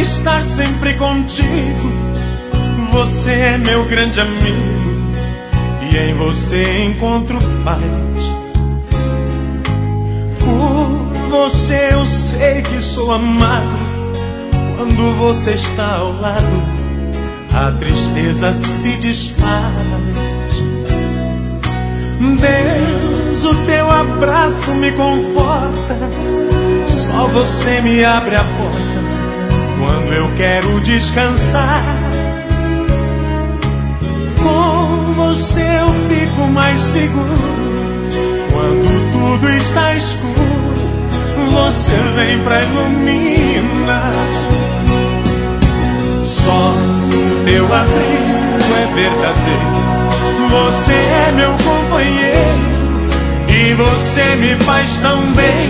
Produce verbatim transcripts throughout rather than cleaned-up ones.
estar sempre contigo. Você é meu grande amigo e em você encontro paz. Por você eu sei que sou amado. Quando você está ao lado, a tristeza se desfaz. Deus, o teu abraço me conforta. Só você me abre a porta quando eu quero descansar. Com você eu fico mais seguro. Quando tudo está escuro, você vem pra iluminar. Só o teu abrigo é verdadeiro. Você é meu companheiro e você me faz tão bem.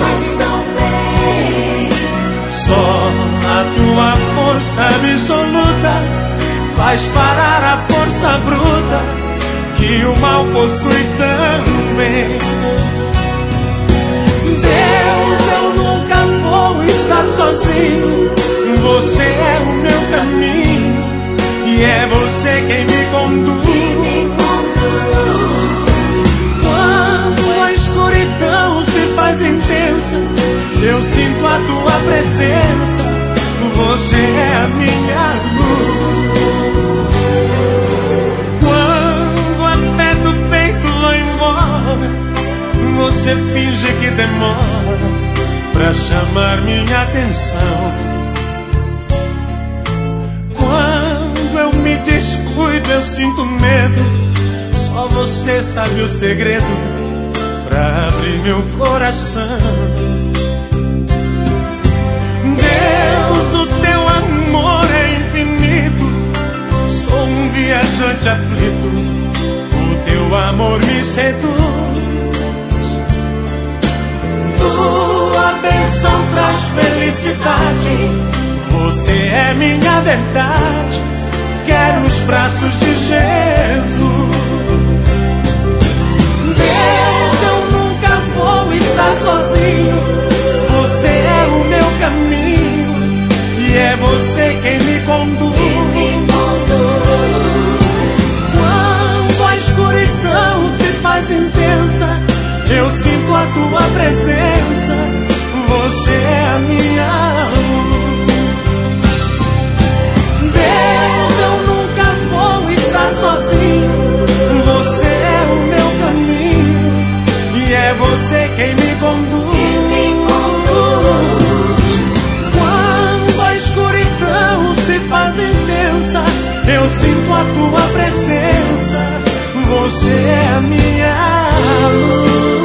Só a tua força absoluta faz parar a força bruta que o mal possui também. Deus, eu nunca vou estar sozinho. Você é o meu caminho e é você quem me conduz. Quando a escuridão se faz intensa, eu sinto a tua presença. Você é a minha luz. Quando a fé do peito vai embora, você finge que demora pra chamar minha atenção. Quando eu me descuido, eu sinto medo. Só você sabe o segredo pra abrir meu coração. Deus, o teu amor é infinito. Sou um viajante aflito. O teu amor me seduz. Tua bênção traz felicidade. Você é minha verdade. Quero os braços de Jesus. Deus, eu nunca vou estar sozinho. Você é o meu caminho e é você quem me conduz. Quando a escuridão se faz intensa, eu sinto a tua presença. Você é a minha luz. Deus, eu nunca vou estar sozinho. Você é o meu caminho e é você quem me conduz. Quando a escuridão se faz intensa, eu sinto a tua presença. Você é a minha luz.